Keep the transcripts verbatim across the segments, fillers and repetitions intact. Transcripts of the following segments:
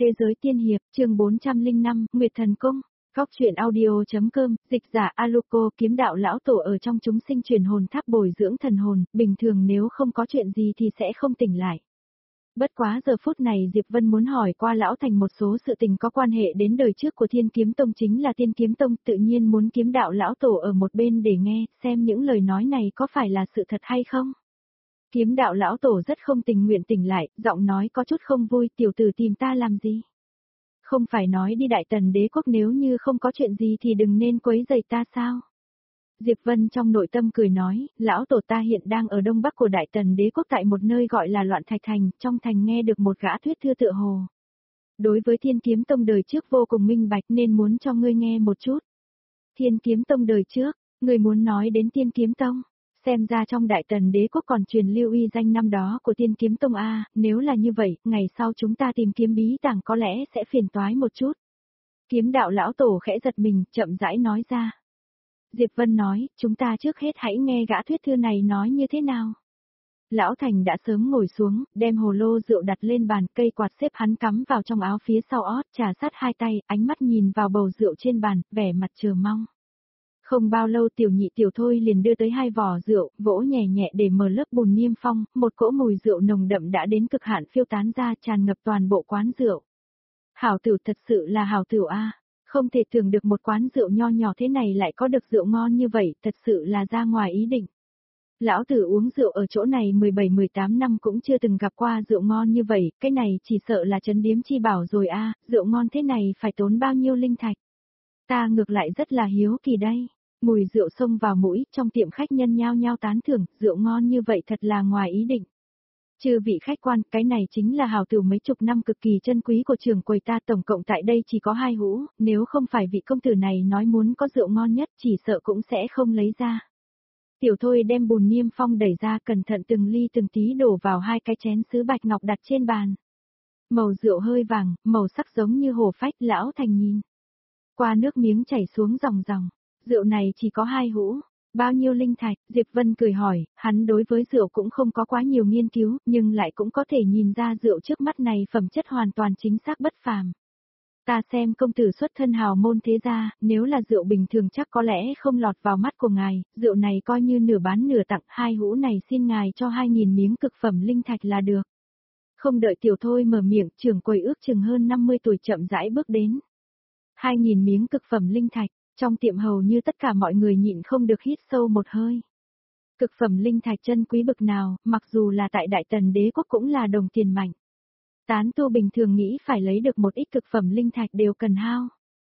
Thế giới tiên hiệp, chương bốn trăm lẻ năm, Nguyệt Thần Cung. Góc truyện audio.com, dịch giả Aluko. Kiếm đạo lão tổ ở trong chúng sinh truyền hồn tháp bồi dưỡng thần hồn, bình thường nếu không có chuyện gì thì sẽ không tỉnh lại. Bất quá giờ phút này Diệp Vân muốn hỏi qua lão thành một số sự tình có quan hệ đến đời trước của Thiên Kiếm Tông, chính là Thiên Kiếm Tông, tự nhiên muốn kiếm đạo lão tổ ở một bên để nghe, xem những lời nói này có phải là sự thật hay không. Kiếm đạo lão tổ rất không tình nguyện tỉnh lại, giọng nói có chút không vui, tiểu tử tìm ta làm gì? Không phải nói đi Đại Tần Đế Quốc, nếu như không có chuyện gì thì đừng nên quấy rầy ta sao? Diệp Vân trong nội tâm cười nói, lão tổ ta hiện đang ở đông bắc của Đại Tần Đế Quốc tại một nơi gọi là Loạn Thạch Thành, trong thành nghe được một gã thuyết thư tựa hồ. Đối với Thiên Kiếm Tông đời trước vô cùng minh bạch nên muốn cho ngươi nghe một chút. Thiên Kiếm Tông đời trước, ngươi muốn nói đến Thiên Kiếm Tông? Xem ra trong Đại Tần Đế Quốc còn truyền lưu uy danh năm đó của Thiên Kiếm Tông a, nếu là như vậy, ngày sau chúng ta tìm kiếm bí tàng có lẽ sẽ phiền toái một chút. Kiếm đạo lão tổ khẽ giật mình, chậm rãi nói ra. Diệp Vân nói, chúng ta trước hết hãy nghe gã thuyết thư này nói như thế nào. Lão Thành đã sớm ngồi xuống, đem hồ lô rượu đặt lên bàn, cây quạt xếp hắn cắm vào trong áo phía sau ót, trà sát hai tay, ánh mắt nhìn vào bầu rượu trên bàn, vẻ mặt chờ mong. Không bao lâu tiểu nhị tiểu thôi liền đưa tới hai vỏ rượu, vỗ nhẹ nhẹ để mở lớp bùn niêm phong, một cỗ mùi rượu nồng đậm đã đến cực hạn phiêu tán ra, tràn ngập toàn bộ quán rượu. Hảo tửu, thật sự là hảo tửu a, không thể tưởng được một quán rượu nho nhỏ thế này lại có được rượu ngon như vậy, thật sự là ra ngoài ý định. Lão tử uống rượu ở chỗ này mười bảy mười tám năm cũng chưa từng gặp qua rượu ngon như vậy, cái này chỉ sợ là trấn điếm chi bảo rồi a, rượu ngon thế này phải tốn bao nhiêu linh thạch. Ta ngược lại rất là hiếu kỳ đây. Mùi rượu xông vào mũi, trong tiệm khách nhân nhao nhao tán thưởng, rượu ngon như vậy thật là ngoài ý định. Chư vị khách quan, cái này chính là hào tửu mấy chục năm cực kỳ chân quý của trưởng quầy ta, tổng cộng tại đây chỉ có hai hũ, nếu không phải vị công tử này nói muốn có rượu ngon nhất chỉ sợ cũng sẽ không lấy ra. Tiểu thôi đem bùn niêm phong đẩy ra, cẩn thận từng ly từng tí đổ vào hai cái chén sứ bạch ngọc đặt trên bàn. Màu rượu hơi vàng, màu sắc giống như hồ phách. Lão Thành nhìn qua nước miếng chảy xuống ròng ròng. Rượu này chỉ có hai hũ, bao nhiêu linh thạch? Diệp Vân cười hỏi, hắn đối với rượu cũng không có quá nhiều nghiên cứu, nhưng lại cũng có thể nhìn ra rượu trước mắt này phẩm chất hoàn toàn chính xác bất phàm. Ta xem công tử xuất thân hào môn thế gia, nếu là rượu bình thường chắc có lẽ không lọt vào mắt của ngài, rượu này coi như nửa bán nửa tặng, hai hũ này xin ngài cho hai nghìn miếng cực phẩm linh thạch là được. Không đợi tiểu thôi mở miệng, trưởng quầy ước chừng hơn năm mươi tuổi chậm rãi bước đến. Hai nghìn miếng cực phẩm linh thạch. Trong tiệm hầu như tất cả mọi người nhịn không được hít sâu một hơi. Cực phẩm linh thạch chân quý bực nào, mặc dù là tại Đại Tần Đế Quốc cũng là đồng tiền mạnh. Tán tu bình thường nghĩ phải lấy được một ít cực phẩm linh thạch đều cần hao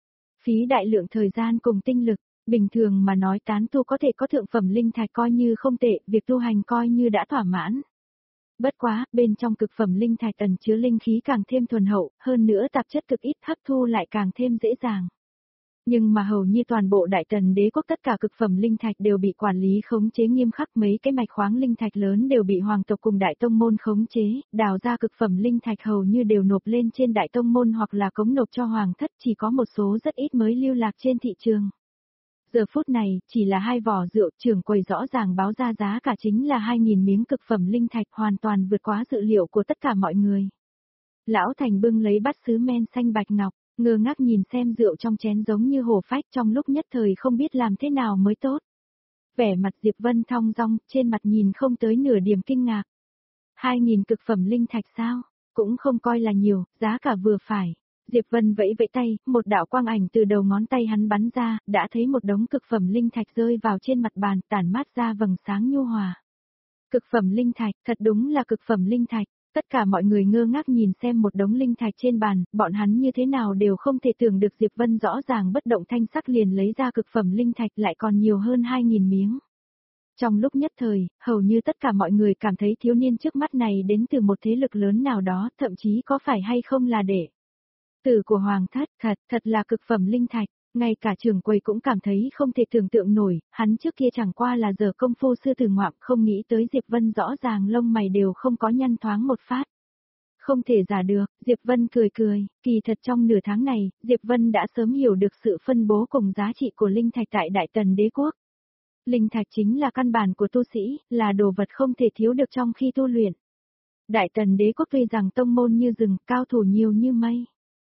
phí đại lượng thời gian cùng tinh lực, bình thường mà nói tán tu có thể có thượng phẩm linh thạch coi như không tệ, việc tu hành coi như đã thỏa mãn. Bất quá, bên trong cực phẩm linh thạch ẩn chứa linh khí càng thêm thuần hậu, hơn nữa tạp chất cực ít, hấp thu lại càng thêm dễ dàng. Nhưng mà hầu như toàn bộ Đại Tần Đế Quốc tất cả cực phẩm linh thạch đều bị quản lý khống chế nghiêm khắc, mấy cái mạch khoáng linh thạch lớn đều bị hoàng tộc cùng đại tông môn khống chế, đào ra cực phẩm linh thạch hầu như đều nộp lên trên đại tông môn hoặc là cống nộp cho hoàng thất, chỉ có một số rất ít mới lưu lạc trên thị trường. Giờ phút này, chỉ là hai vỏ rượu, trưởng quầy rõ ràng báo ra giá cả chính là hai nghìn miếng cực phẩm linh thạch, hoàn toàn vượt quá dự liệu của tất cả mọi người. Lão Thành bưng lấy bát sứ men xanh bạch ngọc, ngơ ngác nhìn xem rượu trong chén giống như hồ phách, trong lúc nhất thời không biết làm thế nào mới tốt. Vẻ mặt Diệp Vân thong dong, trên mặt nhìn không tới nửa điểm kinh ngạc. Hai nghìn cực phẩm linh thạch sao? Cũng không coi là nhiều, giá cả vừa phải. Diệp Vân vẫy vẫy tay, một đạo quang ảnh từ đầu ngón tay hắn bắn ra, đã thấy một đống cực phẩm linh thạch rơi vào trên mặt bàn, tản mát ra vầng sáng nhu hòa. Cực phẩm linh thạch, thật đúng là cực phẩm linh thạch. Tất cả mọi người ngơ ngác nhìn xem một đống linh thạch trên bàn, bọn hắn như thế nào đều không thể tưởng được Diệp Vân rõ ràng bất động thanh sắc liền lấy ra cực phẩm linh thạch lại còn nhiều hơn hai nghìn miếng. Trong lúc nhất thời, hầu như tất cả mọi người cảm thấy thiếu niên trước mắt này đến từ một thế lực lớn nào đó, thậm chí có phải hay không là đệ tử của hoàng thất, thật, thật là cực phẩm linh thạch. Ngay cả trưởng quầy cũng cảm thấy không thể tưởng tượng nổi, hắn trước kia chẳng qua là giờ công phu sư tử ngoạm, không nghĩ tới Diệp Vân rõ ràng lông mày đều không có nhăn thoáng một phát. Không thể giả được, Diệp Vân cười cười, kỳ thật trong nửa tháng này, Diệp Vân đã sớm hiểu được sự phân bố cùng giá trị của linh thạch tại Đại Tần Đế Quốc. Linh thạch chính là căn bản của tu sĩ, là đồ vật không thể thiếu được trong khi tu luyện. Đại Tần Đế Quốc tuy rằng tông môn như rừng, cao thủ nhiều như mây.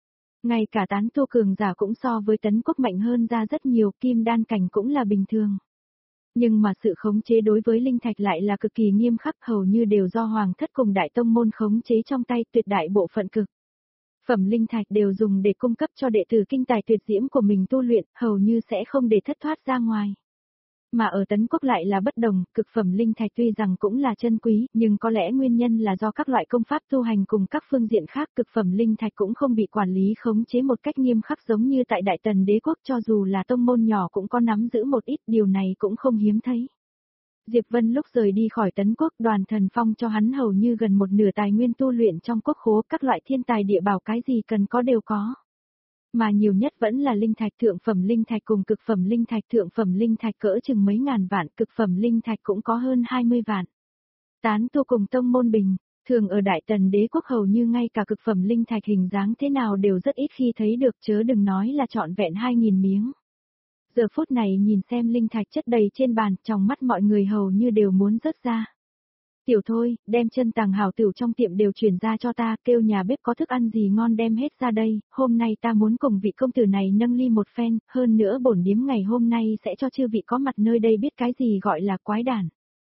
Ngay cả tán tu cường giả cũng so với Tấn Quốc mạnh hơn ra rất nhiều, kim đan cảnh cũng là bình thường. Nhưng mà sự khống chế đối với linh thạch lại là cực kỳ nghiêm khắc, hầu như đều do hoàng thất cùng đại tông môn khống chế trong tay, tuyệt đại bộ phận cực phẩm linh thạch đều dùng để cung cấp cho đệ tử kinh tài tuyệt diễm của mình tu luyện, hầu như sẽ không để thất thoát ra ngoài. Mà ở Tấn Quốc lại là bất đồng, cực phẩm linh thạch tuy rằng cũng là chân quý, nhưng có lẽ nguyên nhân là do các loại công pháp tu hành cùng các phương diện khác, cực phẩm linh thạch cũng không bị quản lý khống chế một cách nghiêm khắc giống như tại Đại Tần Đế quốc, cho dù là tông môn nhỏ cũng có nắm giữ một ít, điều này cũng không hiếm thấy. Diệp Vân lúc rời đi khỏi Tấn Quốc, Đoàn Thần Phong cho hắn hầu như gần một nửa tài nguyên tu luyện trong quốc khố, các loại thiên tài địa bảo cái gì cần có đều có. Mà nhiều nhất vẫn là linh thạch, thượng phẩm linh thạch cùng cực phẩm linh thạch, thượng phẩm linh thạch cỡ chừng mấy ngàn vạn, cực phẩm linh thạch cũng có hơn hai mươi vạn. Tán tu cùng tông môn bình, thường ở Đại Tần Đế quốc hầu như ngay cả cực phẩm linh thạch hình dáng thế nào đều rất ít khi thấy được, chớ đừng nói là trọn vẹn hai nghìn miếng. Giờ phút này nhìn xem linh thạch chất đầy trên bàn, trong mắt mọi người hầu như đều muốn rớt ra. Tiểu Thôi, đem chân tàng hảo tửu trong tiệm đều chuyển ra cho ta, kêu nhà bếp có thức ăn gì ngon đem hết ra đây, hôm nay ta muốn cùng vị công tử này nâng ly một phen, hơn nữa bổn điếm ngày hôm nay sẽ cho chư vị có mặt nơi đây biết cái gì gọi là quái đản.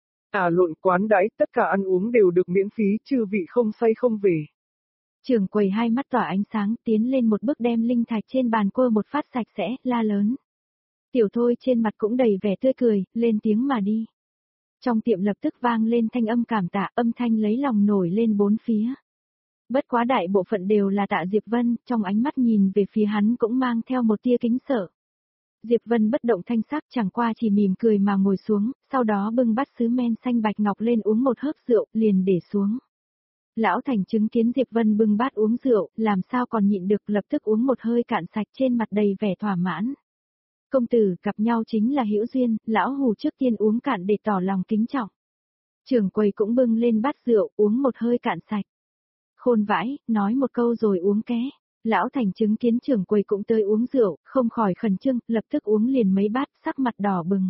À lộn quán đãi, tất cả ăn uống đều được miễn phí, chư vị không say không về. Trưởng quầy hai mắt tỏa ánh sáng, tiến lên một bước đem linh thạch trên bàn quơ một phát sạch sẽ, la lớn. Tiểu Thôi trên mặt cũng đầy vẻ tươi cười, lên tiếng mà đi. Trong tiệm lập tức vang lên thanh âm cảm tạ, âm thanh lấy lòng nổi lên bốn phía. Bất quá đại bộ phận đều là Tạ Diệp Vân, trong ánh mắt nhìn về phía hắn cũng mang theo một tia kính sợ. Diệp Vân bất động thanh sắc, chẳng qua chỉ mỉm cười mà ngồi xuống, sau đó bưng bát sứ men xanh bạch ngọc lên uống một hớp rượu, liền để xuống. Lão Thành chứng kiến Diệp Vân bưng bát uống rượu, làm sao còn nhịn được, lập tức uống một hơi cạn sạch, trên mặt đầy vẻ thỏa mãn. Công tử, gặp nhau chính là hữu duyên, lão hù trước tiên uống cạn để tỏ lòng kính trọng. Trưởng quầy cũng bưng lên bát rượu, uống một hơi cạn sạch. Khôn vãi, nói một câu rồi uống ké. Lão Thành chứng kiến trưởng quầy cũng tới uống rượu, không khỏi khẩn trương, lập tức uống liền mấy bát, sắc mặt đỏ bừng.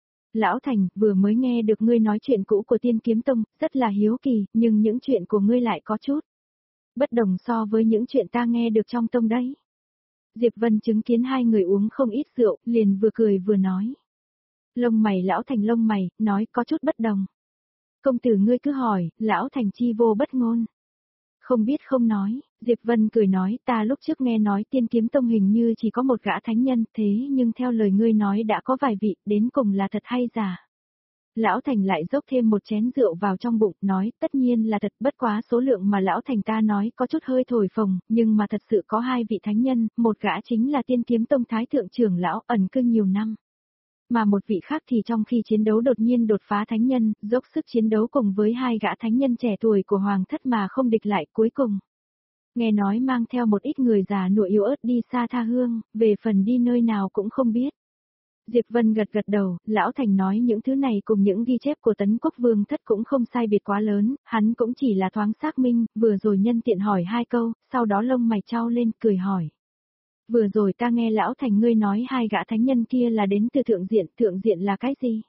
Lão Thành, vừa mới nghe được ngươi nói chuyện cũ của Tiên Kiếm Tông, rất là hiếu kỳ, nhưng những chuyện của ngươi lại có chút bất đồng so với những chuyện ta nghe được trong tông đấy. Diệp Vân chứng kiến hai người uống không ít rượu, liền vừa cười vừa nói. Lông mày Lão Thành lông mày, nói có chút bất đồng. Công tử ngươi cứ hỏi, Lão Thành chi vô bất ngôn. Không biết không nói, Diệp Vân cười nói, ta lúc trước nghe nói Tiên Kiếm Tông hình như chỉ có một gã thánh nhân, thế nhưng theo lời ngươi nói đã có vài vị, đến cùng là thật hay giả. Lão Thành lại dốc thêm một chén rượu vào trong bụng, nói, tất nhiên là thật, bất quá số lượng mà Lão Thành ta nói có chút hơi thổi phồng, nhưng mà thật sự có hai vị thánh nhân, một gã chính là Tiên Kiếm Tông Thái Thượng trưởng lão ẩn cư nhiều năm. Mà một vị khác thì trong khi chiến đấu đột nhiên đột phá thánh nhân, dốc sức chiến đấu cùng với hai gã thánh nhân trẻ tuổi của Hoàng thất mà không địch lại, cuối cùng. Nghe nói mang theo một ít người già nua yếu ớt đi xa tha hương, về phần đi nơi nào cũng không biết. Diệp Vân gật gật đầu, Lão Thành nói những thứ này cùng những ghi chép của Tấn Quốc Vương thất cũng không sai biệt quá lớn, hắn cũng chỉ là thoáng xác minh, vừa rồi nhân tiện hỏi hai câu, sau đó lông mày trao lên, cười hỏi. Vừa rồi ta nghe Lão Thành ngươi nói hai gã thánh nhân kia là đến từ thượng diện, thượng diện là cái gì?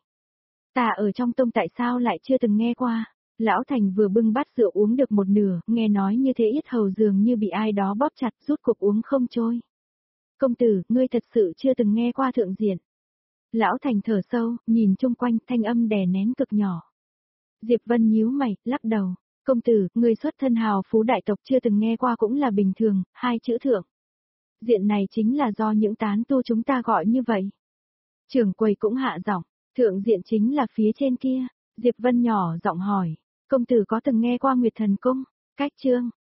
Ta ở trong tông tại sao lại chưa từng nghe qua? Lão Thành vừa bưng bát rượu uống được một nửa, nghe nói như thế yết hầu dường như bị ai đó bóp chặt, rút cuộc uống không trôi. Công tử, ngươi thật sự chưa từng nghe qua thượng diện. Lão Thành thở sâu, nhìn chung quanh, thanh âm đè nén cực nhỏ. Diệp Vân nhíu mày, lắc đầu. Công tử, ngươi xuất thân hào phú đại tộc chưa từng nghe qua cũng là bình thường, hai chữ thượng diện này chính là do những tán tu chúng ta gọi như vậy. Trưởng quầy cũng hạ giọng, thượng diện chính là phía trên kia. Diệp Vân nhỏ giọng hỏi, công tử có từng nghe qua Nguyệt Thần Cung? Cách chương